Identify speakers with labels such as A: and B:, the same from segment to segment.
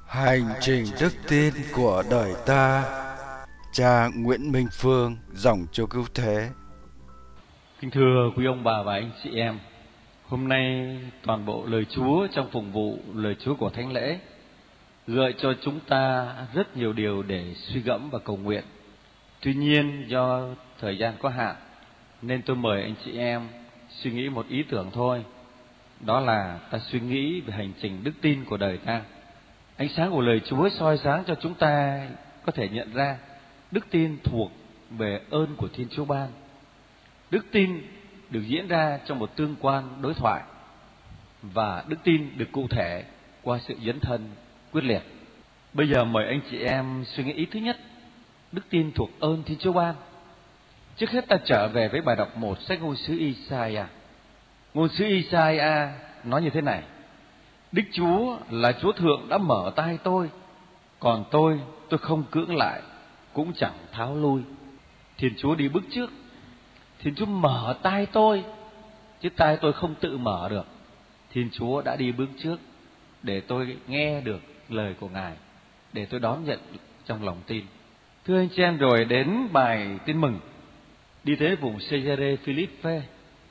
A: Hành trình đức tin của đời ta. Cha Nguyễn Minh Phương, dòng Chúa Cứu Thế.
B: Kính thưa quý ông bà và anh chị em, hôm nay toàn bộ lời Chúa trong phụng vụ lời Chúa của Thánh lễ gợi cho chúng ta rất nhiều điều để suy gẫm và cầu nguyện. Tuy nhiên do thời gian có hạn nên tôi mời anh chị em suy nghĩ một ý tưởng thôi. Đó là ta suy nghĩ về hành trình đức tin của đời ta. Ánh sáng của lời Chúa soi sáng cho chúng ta có thể nhận ra đức tin thuộc về ơn của Thiên Chúa ban. Đức tin được diễn ra trong một tương quan đối thoại, và đức tin được cụ thể qua sự dấn thân quyết liệt. Bây giờ mời anh chị em suy nghĩ ý thứ nhất, đức tin thuộc ơn Thiên Chúa ban. Trước hết ta trở về với bài đọc 1 sách ngôn sứ Isaiah. Ngôn sứ Isaiah nói như thế này: Đức Chúa là Chúa Thượng đã mở tai tôi, còn tôi không cưỡng lại, cũng chẳng tháo lui. Thiên Chúa đi bước trước. Thiên Chúa mở tai tôi, chứ tai tôi không tự mở được. Thiên Chúa đã đi bước trước để tôi nghe được lời của Ngài, để tôi đón nhận trong lòng tin. Thưa anh chị em, rồi đến bài tin mừng. Đi tới vùng Caesarea Philippe,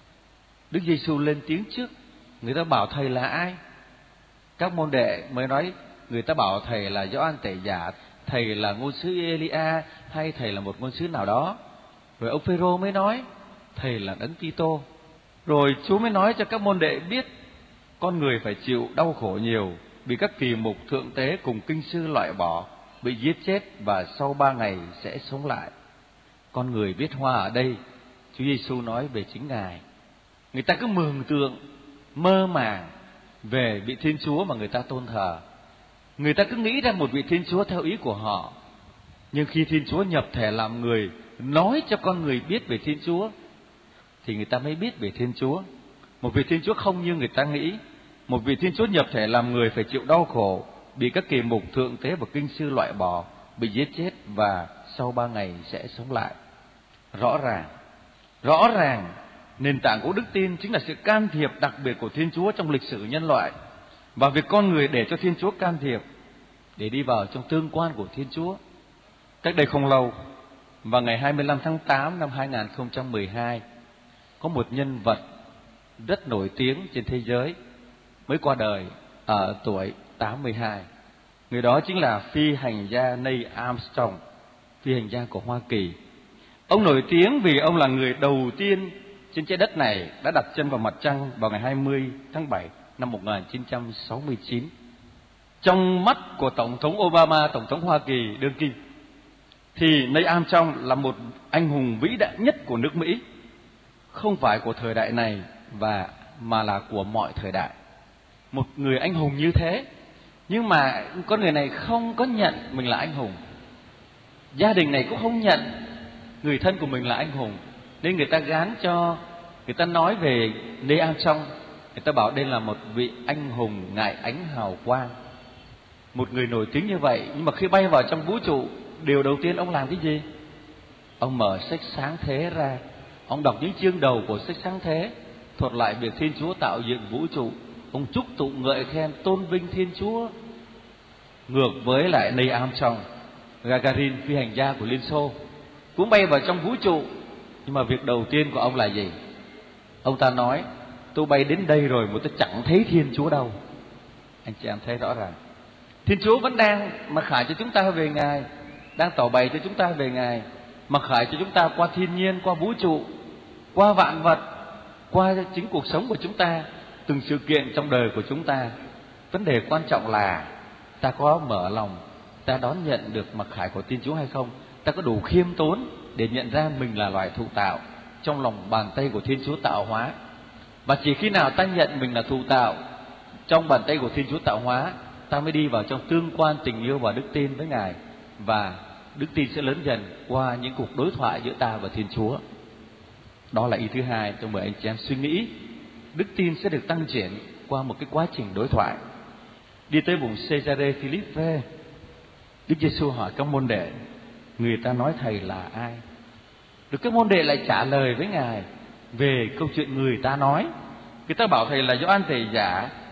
B: Đức Giêsu lên tiếng trước. Người ta bảo thầy là ai? Các môn đệ mới nói người ta bảo thầy là Gioan Tẩy Giả, thầy là ngôn sứ Elia, hay thầy là một ngôn sứ nào đó. Rồi ông Phêrô mới nói thầy là Đấng Kitô. Rồi Chúa mới nói cho các môn đệ biết con người phải chịu đau khổ nhiều, bị các kỳ mục thượng tế cùng kinh sư loại bỏ, bị giết chết, và sau 3 ngày sẽ sống lại. Con người viết hoa ở đây Chúa Giêsu nói về chính Ngài. Người ta cứ mường tượng, mơ màng về vị Thiên Chúa mà người ta tôn thờ. Người ta cứ nghĩ ra một vị Thiên Chúa theo ý của họ. Nhưng khi Thiên Chúa nhập thể làm người, nói cho con người biết về Thiên Chúa, thì người ta mới biết về Thiên Chúa. Một vị Thiên Chúa không như người ta nghĩ. Một vị Thiên Chúa nhập thể làm người phải chịu đau khổ, bị các kỳ mục thượng tế và kinh sư loại bỏ, bị giết chết, và sau 3 ngày sẽ sống lại. Rõ ràng nền tảng của đức tin chính là sự can thiệp đặc biệt của Thiên Chúa trong lịch sử nhân loại, và việc con người để cho Thiên Chúa can thiệp để đi vào trong tương quan của Thiên Chúa. Cách đây không lâu, vào ngày 25 tháng 8 năm 2012, có một nhân vật rất nổi tiếng trên thế giới mới qua đời ở tuổi 82. Người đó chính là phi hành gia Neil Armstrong, phi hành gia của Hoa Kỳ. Ông nổi tiếng vì ông là người đầu tiên trên trái đất này đã đặt chân vào mặt trăng vào ngày 20 tháng 7 năm 1969. Trong mắt của Tổng thống Obama, Tổng thống Hoa Kỳ đương kim, thì Neil Armstrong là một anh hùng vĩ đại nhất của nước Mỹ, không phải của thời đại này mà là của mọi thời đại. Một người anh hùng như thế, nhưng mà con người này không có nhận mình là anh hùng. Gia đình này cũng không nhận người thân của mình là anh hùng, nên người ta gán cho, người ta nói về Neil Armstrong, người ta bảo đây là một vị anh hùng ngại ánh hào quang. Một người nổi tiếng như vậy, nhưng mà khi bay vào trong vũ trụ, điều đầu tiên ông làm cái gì? Ông mở sách Sáng Thế ra, ông đọc những chương đầu của sách Sáng Thế, thuật lại việc Thiên Chúa tạo dựng vũ trụ. Ông chúc tụng ngợi khen tôn vinh Thiên Chúa. Ngược với lại Neil Armstrong, Gagarin, phi hành gia của Liên Xô, cũng bay vào trong vũ trụ, nhưng mà việc đầu tiên của ông là gì? Ông ta nói tôi bay đến đây rồi mà tôi chẳng thấy Thiên Chúa đâu. Anh chị em thấy rõ ràng, Thiên Chúa vẫn đang mặc khải cho chúng ta về Ngài, đang tỏ bày cho chúng ta về Ngài, mặc khải cho chúng ta qua thiên nhiên, qua vũ trụ, qua vạn vật, qua chính cuộc sống của chúng ta, từng sự kiện trong đời của chúng ta. Vấn đề quan trọng là ta có mở lòng, ta đón nhận được mặc khải của Thiên Chúa hay không? Ta có đủ khiêm tốn để nhận ra mình là loài thụ tạo trong lòng bàn tay của Thiên Chúa tạo hóa. Và chỉ khi nào ta nhận mình là thụ tạo trong bàn tay của Thiên Chúa tạo hóa, ta mới đi vào trong tương quan tình yêu và đức tin với Ngài, và đức tin sẽ lớn dần qua những cuộc đối thoại giữa ta và Thiên Chúa. Đó là ý thứ hai. Tôi mời anh chị em suy nghĩ, đức tin sẽ được tăng triển qua một cái quá trình đối thoại. Đi tới vùng Caesarea Philippe, Đức Giêsu hỏi các môn đệ, người ta nói thầy là ai? Được các môn đệ lại trả lời với Ngài về câu chuyện người ta nói. Người ta bảo thầy là Gioan Tẩy Giả,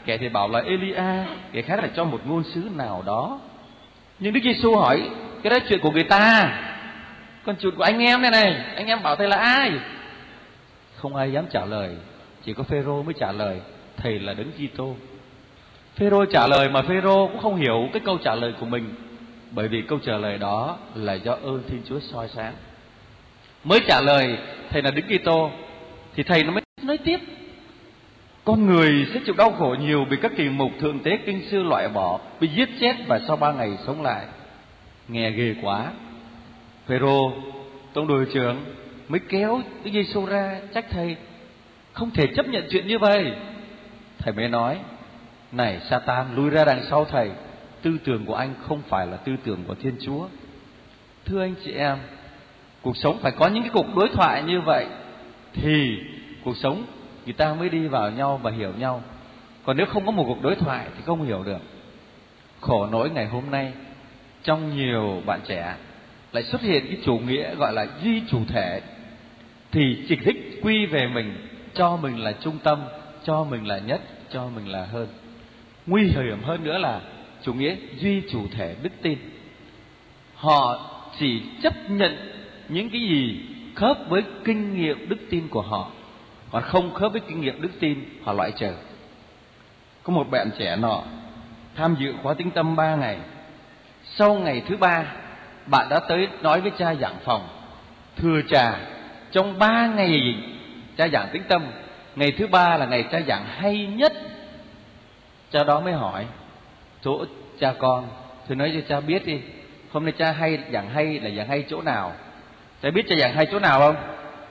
B: kẻ thì bảo là Elia, kẻ khác là cho một ngôn sứ nào đó. Nhưng Đức Giêsu hỏi cái đó chuyện của người ta, còn chuyện của anh em này, anh em bảo thầy là ai? Không ai dám trả lời, chỉ có Phêrô mới trả lời, thầy là Đấng Kitô. Phêrô trả lời mà Phêrô cũng không hiểu cái câu trả lời của mình, bởi vì câu trả lời đó là do ơn Thiên Chúa soi sáng. Mới trả lời thầy là Đấng Kitô thì thầy nó mới nói tiếp: con người sẽ chịu đau khổ nhiều vì các kỳ mục thượng tế kinh sư loại bỏ, bị giết chết và sau 3 ngày sống lại. Nghe ghê quá. Phêrô, tông đội trưởng, mới kéo Đức Giêsu ra trách thầy không thể chấp nhận chuyện như vậy. Thầy mới nói: này Satan, lui ra đằng sau thầy, tư tưởng của anh không phải là tư tưởng của Thiên Chúa. Thưa anh chị em, cuộc sống phải có những cái cuộc đối thoại như vậy thì cuộc sống người ta mới đi vào nhau và hiểu nhau. Còn nếu không có một cuộc đối thoại thì không hiểu được. Khổ nỗi ngày hôm nay trong nhiều bạn trẻ lại xuất hiện cái chủ nghĩa gọi là duy chủ thể, thì chỉ thích quy về mình, cho mình là trung tâm, cho mình là nhất, cho mình là hơn. Nguy hiểm hơn nữa là chủ nghĩa duy chủ thể đức tin. Họ chỉ chấp nhận những cái gì khớp với kinh nghiệm đức tin của họ, còn không khớp với kinh nghiệm đức tin họ loại trừ. Có một bạn trẻ nọ tham dự khóa tĩnh tâm 3 ngày. Sau ngày thứ 3, bạn đã tới nói với cha giảng phòng: thưa cha, trong 3 ngày cha giảng tĩnh tâm, ngày thứ 3 là ngày cha giảng hay nhất. Cha đó mới hỏi: chỗ cha con, thưa nói cho cha biết đi, hôm nay cha giảng hay là giảng hay chỗ nào? Cha biết cha giảng hay chỗ nào không?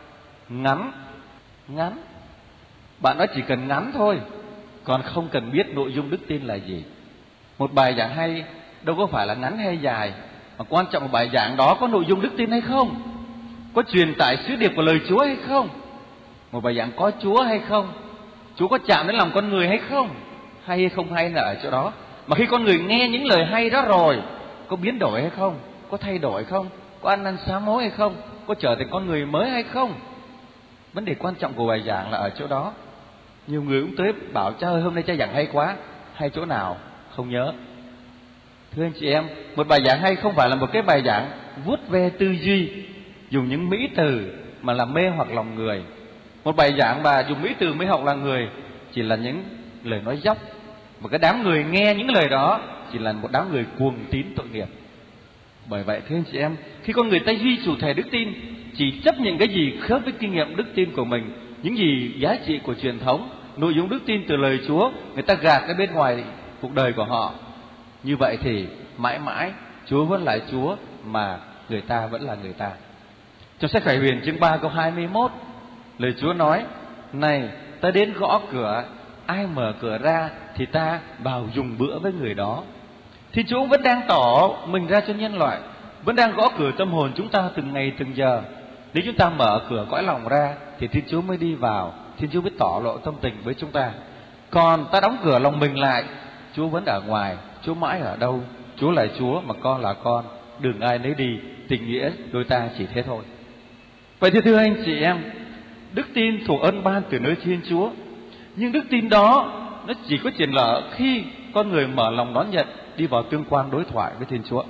B: Ngắn. Bạn nói chỉ cần ngắn thôi, còn không cần biết nội dung đức tin là gì. Một bài giảng hay đâu có phải là ngắn hay dài, mà quan trọng là bài giảng đó có nội dung đức tin hay không, có truyền tải sứ điệp của lời Chúa hay không. Một bài giảng có Chúa hay không, Chúa có chạm đến lòng con người hay không, hay không hay là ở chỗ đó. Mà khi con người nghe những lời hay đó rồi, có biến đổi hay không, có thay đổi hay không, có ăn năn sám hối hay không, có trở thành con người mới hay không. Vấn đề quan trọng của bài giảng là ở chỗ đó. Nhiều người cũng tới bảo: cha ơi, hôm nay cha giảng hay quá. Hay chỗ nào? Không nhớ. Thưa anh chị em, một bài giảng hay không phải là một cái bài giảng vuốt ve tư duy, dùng những mỹ từ mà làm mê hoặc lòng người. Một bài giảng mà dùng mỹ từ mê hoặc lòng người chỉ là những lời nói dốc, và cái đám người nghe những lời đó chỉ là một đám người cuồng tín tội nghiệp. Bởi vậy thưa anh chị em, khi con người ta duy chủ thể đức tin, chỉ chấp nhận cái gì khớp với kinh nghiệm đức tin của mình, những gì giá trị của truyền thống, nội dung đức tin từ lời Chúa, người ta gạt cái bên ngoài cuộc đời của họ. Như vậy thì mãi mãi Chúa vẫn là Chúa, mà người ta vẫn là người ta. Trong sách Khải Huyền chương 3 câu 21, lời Chúa nói: này, ta đến gõ cửa, ai mở cửa ra thì ta vào dùng bữa với người đó. Thì Chúa vẫn đang tỏ mình ra cho nhân loại, vẫn đang gõ cửa tâm hồn chúng ta từng ngày từng giờ. Nếu chúng ta mở cửa cõi lòng ra thì Thiên Chúa mới đi vào, Thiên Chúa mới tỏ lộ tâm tình với chúng ta. Còn ta đóng cửa lòng mình lại, Chúa vẫn ở ngoài. Chúa mãi ở đâu? Chúa là Chúa mà con là con, đừng ai nấy đi. Tình nghĩa đôi ta chỉ thế thôi. Vậy thì thưa anh chị em, đức tin thuộc ân ban từ nơi Thiên Chúa. Nhưng đức tin đó nó chỉ có triển lở khi con người mở lòng đón nhận, đi vào tương quan đối thoại với Thiên Chúa.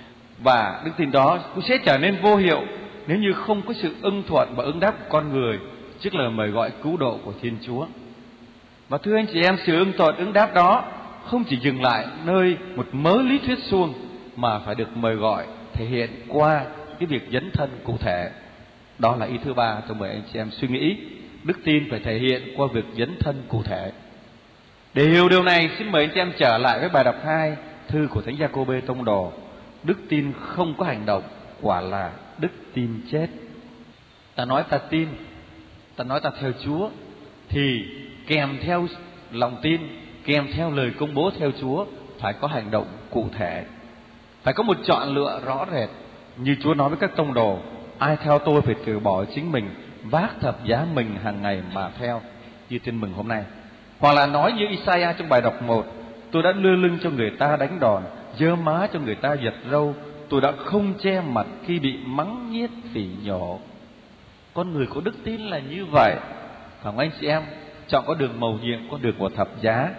B: Và đức tin đó cũng sẽ trở nên vô hiệu nếu như không có sự ưng thuận và ứng đáp của con người trước lời mời gọi cứu độ của Thiên Chúa. Và thưa anh chị em, sự ưng thuận ứng đáp đó không chỉ dừng lại nơi một mớ lý thuyết suông, mà phải được mời gọi thể hiện qua cái việc dấn thân cụ thể. Đó là ý thứ ba tôi mời anh chị em suy nghĩ. Đức tin phải thể hiện qua việc dấn thân cụ thể. Để hiểu điều này, xin mời anh chị em trở lại với bài đọc 2 thư của Thánh Giacôbê tông đồ. Đức tin không có hành động quả là đức tin chết. Ta nói ta tin, ta nói ta theo Chúa, thì kèm theo lòng tin, kèm theo lời công bố theo Chúa phải có hành động cụ thể, phải có một chọn lựa rõ rệt. Như Chúa nói với các tông đồ: ai theo tôi phải từ bỏ chính mình, vác thập giá mình hàng ngày mà theo, như tin mừng hôm nay. Hoặc là nói như Isaiah trong bài đọc 1: tôi đã đưa lưng cho người ta đánh đòn, giơ má cho người ta giật râu, tôi đã không che mặt khi bị mắng nhiếc phỉ nhổ. Con người có đức tin là như vậy. Phải không anh chị em? Chọn con đường mầu nhiệm, con đường của thập giá,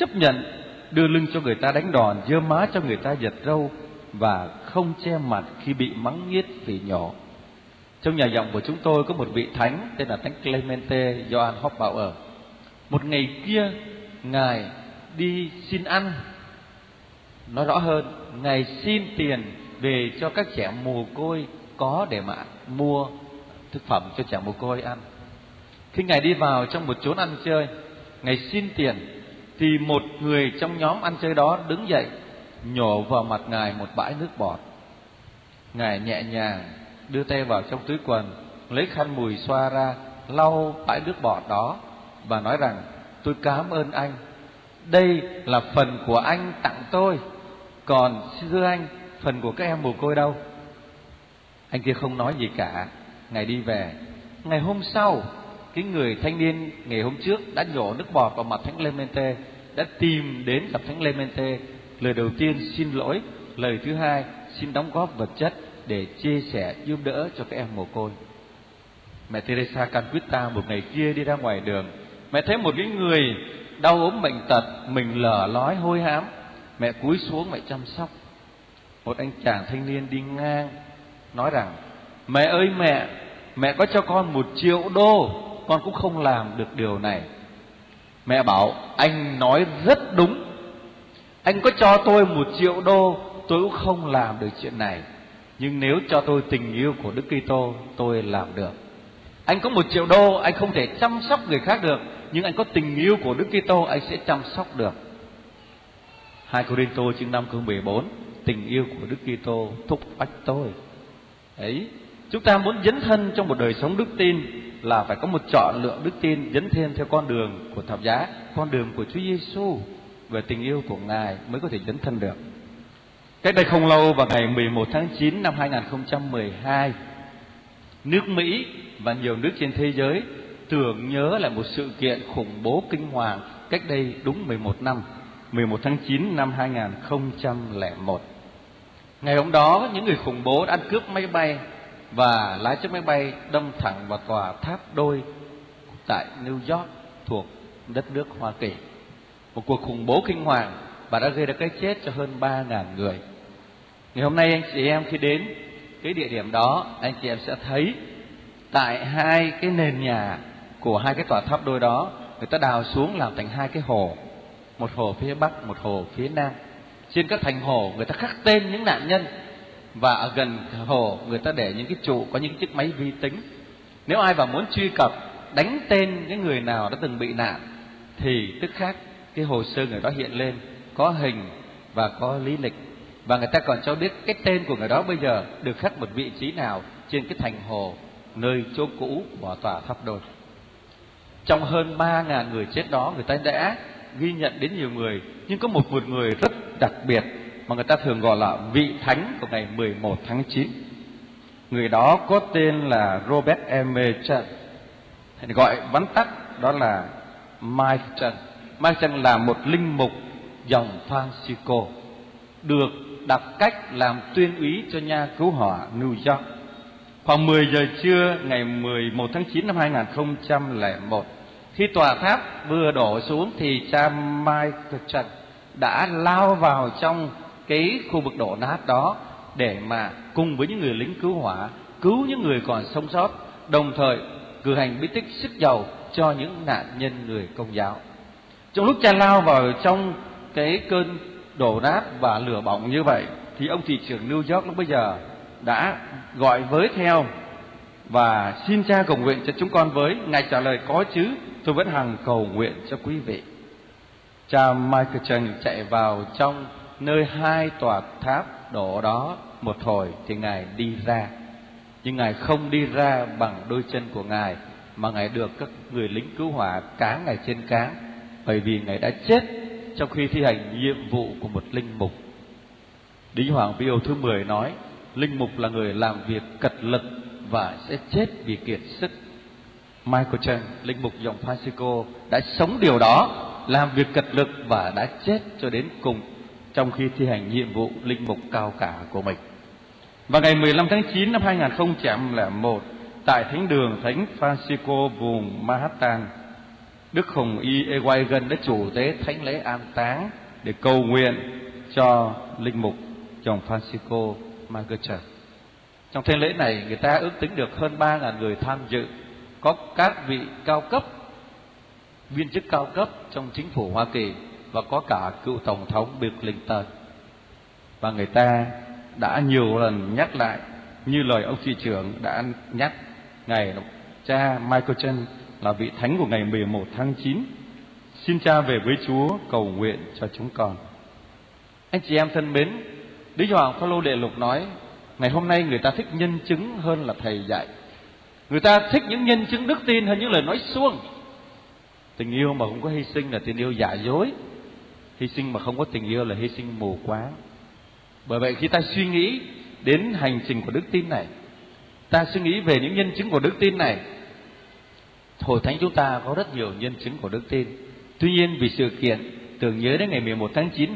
B: chấp nhận đưa lưng cho người ta đánh đòn, giơ má cho người ta giật râu, và không che mặt khi bị mắng nhiếc phỉ nhổ. Trong nhà dòng của chúng tôi có một vị thánh tên là Thánh Clemente Johann Hofbauer. Một ngày kia, Ngài đi xin ăn, nói rõ hơn, Ngài xin tiền về cho các trẻ mồ côi có để mà mua thực phẩm cho trẻ mồ côi ăn. Khi Ngài đi vào trong một chốn ăn chơi, Ngài xin tiền, thì một người trong nhóm ăn chơi đó đứng dậy, nhổ vào mặt Ngài một bãi nước bọt. Ngài nhẹ nhàng đưa tay vào trong túi quần, lấy khăn mùi xoa ra, lau bãi nước bọt đó và nói rằng: tôi cảm ơn anh, đây là phần của anh tặng tôi, còn thưa anh, phần của các em mồ côi đâu? Anh kia không nói gì cả. Ngài đi về. Ngày hôm sau, cái người thanh niên ngày hôm trước đã nhổ nước bọt vào mặt Thánh Clemente đã tìm đến gặp Thánh Clemente. Lời đầu tiên xin lỗi, lời thứ hai xin đóng góp vật chất để chia sẻ giúp đỡ cho các em mồ côi. Mẹ Teresa Calcutta một ngày kia đi ra ngoài đường, mẹ thấy một cái người đau ốm bệnh tật, mình lở lói hôi hám. Mẹ cúi xuống mẹ chăm sóc. Một anh chàng thanh niên đi ngang nói rằng: mẹ ơi mẹ có cho con 1 triệu đô, con cũng không làm được điều này. Mẹ bảo: anh nói rất đúng, anh có cho tôi 1 triệu đô tôi cũng không làm được chuyện này, nhưng nếu cho tôi tình yêu của Đức Kitô tôi làm được. Anh có 1 triệu đô, anh không thể chăm sóc người khác được, nhưng anh có tình yêu của Đức Kitô, anh sẽ chăm sóc được. 2 Cô-rinh-tô chương 5 câu 14, tình yêu của Đức Kitô thúc bách tôi. Ấy, chúng ta muốn dấn thân trong một đời sống đức tin là phải có một chọn lựa đức tin dấn thân theo con đường của thập giá, con đường của Chúa Giêsu, về tình yêu của Ngài mới có thể dấn thân được. Cách đây không lâu, vào ngày 11 tháng 9 năm 2012, nước Mỹ và nhiều nước trên thế giới tưởng nhớ lại một sự kiện khủng bố kinh hoàng cách đây đúng 11 năm, 11 tháng 9 năm 2001. Ngày hôm đó, những người khủng bố đã ăn cướp máy bay và lái chiếc máy bay đâm thẳng vào tòa tháp đôi tại New York thuộc đất nước Hoa Kỳ. Một cuộc khủng bố kinh hoàng và đã gây ra cái chết cho hơn 3.000 người. Ngày hôm nay anh chị em khi đến cái địa điểm đó, anh chị em sẽ thấy tại hai cái nền nhà của hai cái tòa tháp đôi đó, người ta đào xuống làm thành hai cái hồ, một hồ phía bắc, một hồ phía nam. Trên các thành hồ người ta khắc tên những nạn nhân, và ở gần hồ người ta để những cái trụ có những chiếc máy vi tính. Nếu ai vào muốn truy cập, đánh tên cái người nào đã từng bị nạn, thì tức khắc cái hồ sơ người đó hiện lên, có hình và có lý lịch, và người ta còn cho biết cái tên của người đó bây giờ được khắc một vị trí nào trên cái thành hồ nơi chỗ cũ của tòa tháp đôi. Trong hơn 3.000 người chết đó, người ta đã ghi nhận đến nhiều người, nhưng có một người rất đặc biệt mà người ta thường gọi là vị thánh của ngày 11 tháng 9. Người đó có tên là Robert M. Church, gọi vắn tắt đó là Mike Church. Mike Church là một linh mục dòng Francisco, được đặt cách làm tuyên úy cho nha cứu hỏa New York. Khoảng 10 giờ trưa ngày 11 tháng 9 năm 2001, khi tòa tháp vừa đổ xuống thì cha Mike Church đã lao vào trong cái khu vực đổ nát đó để mà cùng với những người lính cứu hỏa cứu những người còn sống sót, đồng thời cử hành bí tích sức dầu cho những nạn nhân người Công giáo. Trong lúc cha lao vào trong cái cơn đổ nát và lửa bỏng như vậy, thì ông thị trưởng New York lúc bấy giờ đã gọi với theo và xin cha cầu nguyện cho chúng con với. Ngài trả lời: có chứ, tôi vẫn hằng cầu nguyện cho quý vị. Cha Michael Chang chạy vào trong nơi hai tòa tháp đổ đó một hồi thì Ngài đi ra. Nhưng Ngài không đi ra bằng đôi chân của Ngài, mà Ngài được các người lính cứu hỏa cáng Ngài trên cáng, bởi vì Ngài đã chết trong khi thi hành nhiệm vụ của một linh mục. Đính Hoàng Pio thứ 10 nói: linh mục là người làm việc cật lực và sẽ chết vì kiệt sức. Michael Chang, linh mục dòng Francisco, đã sống điều đó, làm việc cật lực và đã chết cho đến cùng trong khi thi hành nhiệm vụ linh mục cao cả của mình. Và ngày 15 tháng 9 năm 2001, tại thánh đường Thánh Francisco vùng Manhattan, Đức Hồng Y Ewagen đã chủ tế thánh lễ an táng để cầu nguyện cho linh mục dòng Francisco Margarete. Trong thánh lễ này, người ta ước tính được hơn 3.000 người tham dự, có các vị cao cấp, viên chức cao cấp trong chính phủ Hoa Kỳ, và có cả cựu Tổng thống Bill Clinton. Và người ta đã nhiều lần nhắc lại, như lời ông thị trưởng đã nhắc, ngày cha Michael Chen là vị thánh của ngày 11 tháng 9. Xin cha về với Chúa cầu nguyện cho chúng con. Anh chị em thân mến, Đức Gioan Phaolô Đệ Lục nói, ngày hôm nay người ta thích nhân chứng hơn là thầy dạy. Người ta thích những nhân chứng đức tin hơn những lời nói suông. Tình yêu mà không có hy sinh là tình yêu giả dối. Hy sinh mà không có tình yêu là hy sinh mù quáng. Bởi vậy khi ta suy nghĩ đến hành trình của đức tin này, ta suy nghĩ về những nhân chứng của đức tin này, Hội Thánh chúng ta có rất nhiều nhân chứng của đức tin. Tuy nhiên vì sự kiện tưởng nhớ đến ngày 11 tháng 9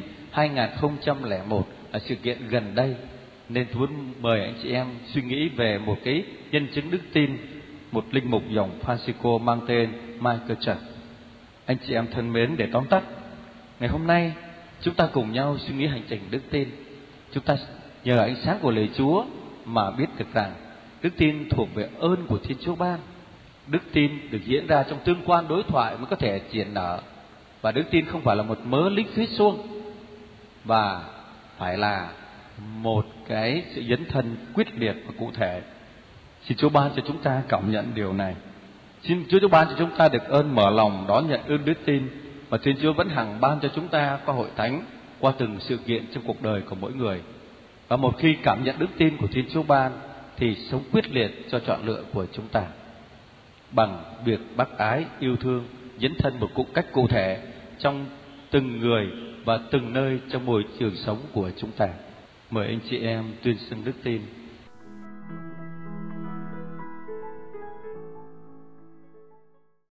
B: 2001 là sự kiện gần đây, nên tôi muốn mời anh chị em suy nghĩ về một cái nhân chứng đức tin, một linh mục dòng Francisco mang tên Michael Chen. Anh chị em thân mến, để tóm tắt, ngày hôm nay chúng ta cùng nhau suy nghĩ hành trình đức tin. Chúng ta nhờ ánh sáng của lời Chúa mà biết được rằng đức tin thuộc về ơn của Thiên Chúa ban. Đức tin được diễn ra trong tương quan đối thoại mới có thể triển nở. Và đức tin không phải là một mớ lý thuyết suông, và phải là một cái sự dấn thân quyết liệt và cụ thể. Xin Chúa ban cho chúng ta cảm nhận điều này. Xin Chúa ban cho chúng ta được ơn mở lòng đón nhận ơn đức tin mà Thiên Chúa vẫn hằng ban cho chúng ta qua Hội Thánh, qua từng sự kiện trong cuộc đời của mỗi người. Và một khi cảm nhận đức tin của Thiên Chúa ban thì sống quyết liệt cho chọn lựa của chúng ta bằng việc bác ái, yêu thương, dấn thân một cách cụ thể trong từng người và từng nơi trong môi trường sống của chúng ta. Mời anh chị em tuyên xưng đức tin.